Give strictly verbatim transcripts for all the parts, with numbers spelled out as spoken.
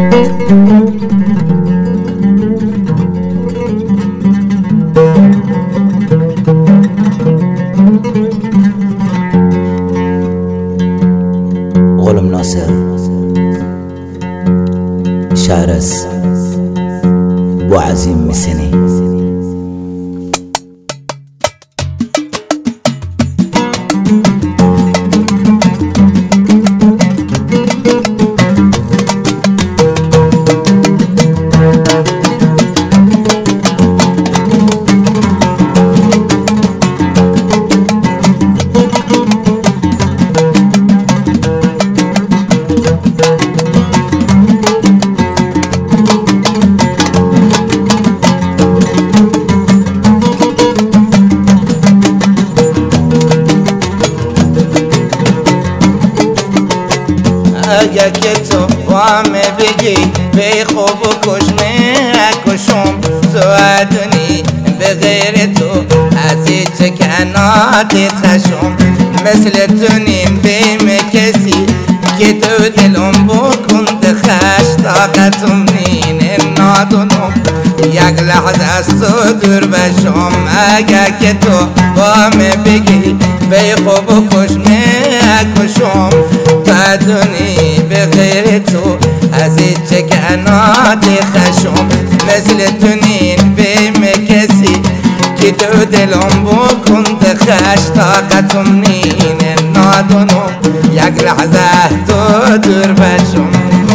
غلام ناصر شعر از بوعظیم میسنی. اگه که تو وامه بگی بی خوب و کشمه کشم تو ادونی به غیر تو از هیچ کناتی خشم مثل تو نیم بیم کسی که تو دلم بکن دخش طاقتم نین نادونم یک لحظه از تو دور بشم. اگه که تو وامه بگی بی خوب و کشمه کشم تو ادونی به غیر تو از هیچ کناتی خشم مثل تو نین بیم کسی که تو دلم بکن دخش طاقتم نین نادونم یک لحظه تو دور بشم.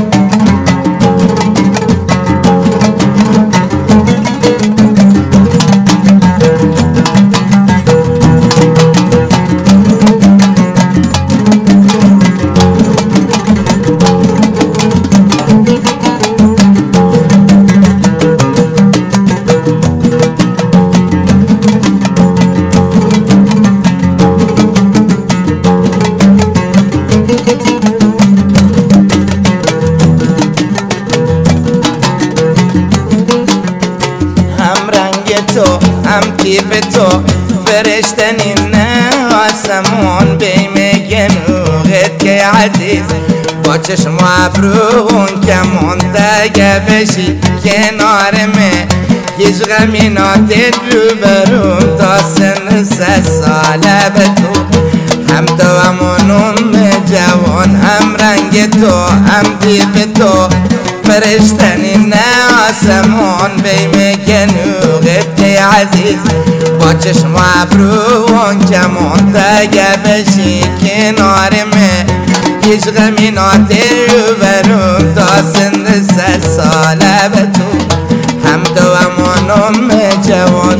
تو هم تیپ تو فرشتنی نه آسمون بیم گنوغت که عزیز با چشم ابرون کمون تگه بشی کنارمه هیچ غمی ناتید رو برون تا سن سه ساله به تو هم تو همونم جوان هم رنگ تو هم تیپ تو فرشتنی نه آسمان بیم گنوغت که عزیز با چشم ابروان کمان تگه بشی کنارمه هیچ غمی ناتی رو برون تا سن سه ساله به تو هم تو همونم جوان.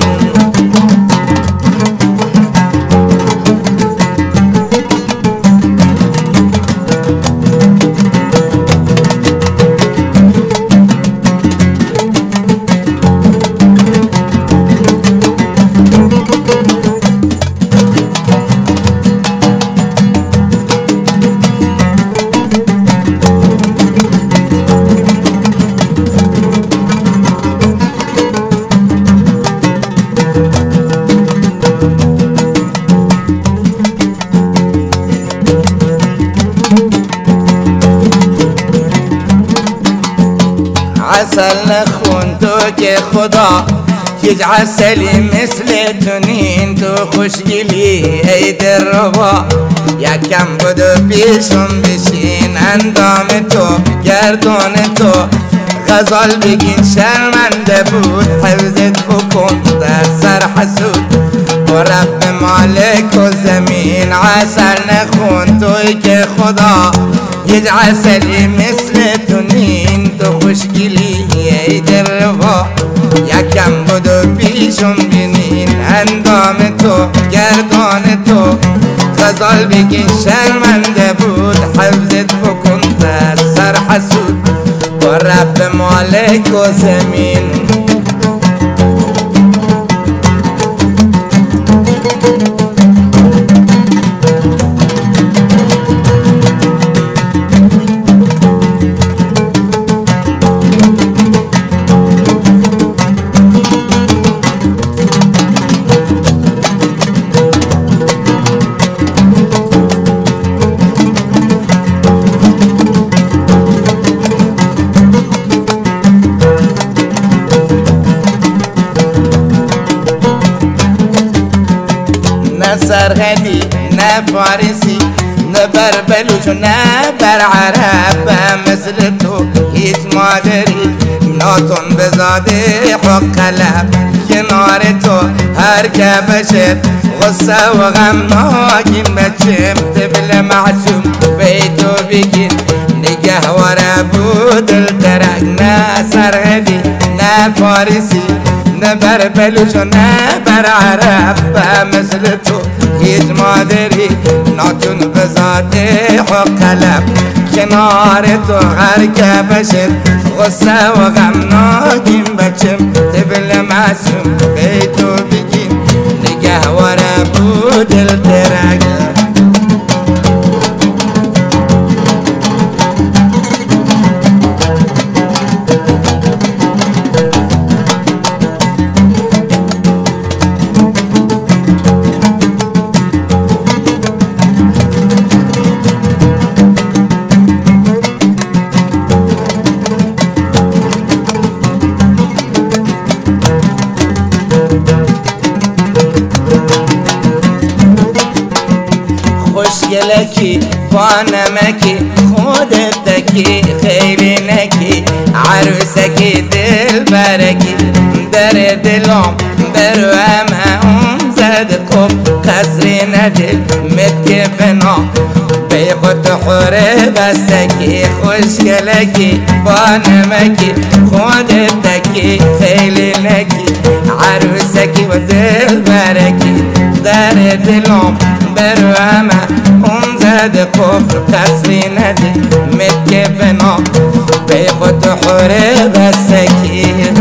عسل نخون تو که خدا هیچ عسلی مثل تو نین تو خوشگلی ای دلربا یکم بدو پیشم بشین اندام تو گردون تو غزال بگین شرمنده بود حفظت بکن در سر حسود و رب مالک و زمین. عسل نخون توی که خدا هیچ عسلی مثل تو نین تو خوشگلی ای دلربا یکم بدو پیشم بینین اندام تو گردان تو غزال بگین شرمنده بود حفظت بکن در سر حسود و رب مالک و زمین. سرغدی نه فارسی نه بر بلوچ نه بر عرب مثل تو هیچ مادری ناتون بزاده حق قلب کنار تو هر که بشه غصه و غم ناگین بچم طفل معصوم بیتو بگین نگه وره بود دلترک نه سرغدی نه فارسی نه بر بلوچ نه بر عرب مثل تو هیچ مادری ناتون بزاده حق قلب کنار تو هر که بشه غصه و غم ناگین بچم طفل معصوم بیتو بگین نگه وره بود دلترک خوشگلکی با نمکی خودت تکی خیلی نکی عروسکی دل برکی در دلم برو همه اون زد خوب قصری ندل متک بنا بی خود خوره بستکی خوشگلکی با نمکی خودت تکی خیلی نکی عروسکی و دل برکی در دلم برو همه اون زد خوب قصری نده متک بنا بی خود خوره بستکی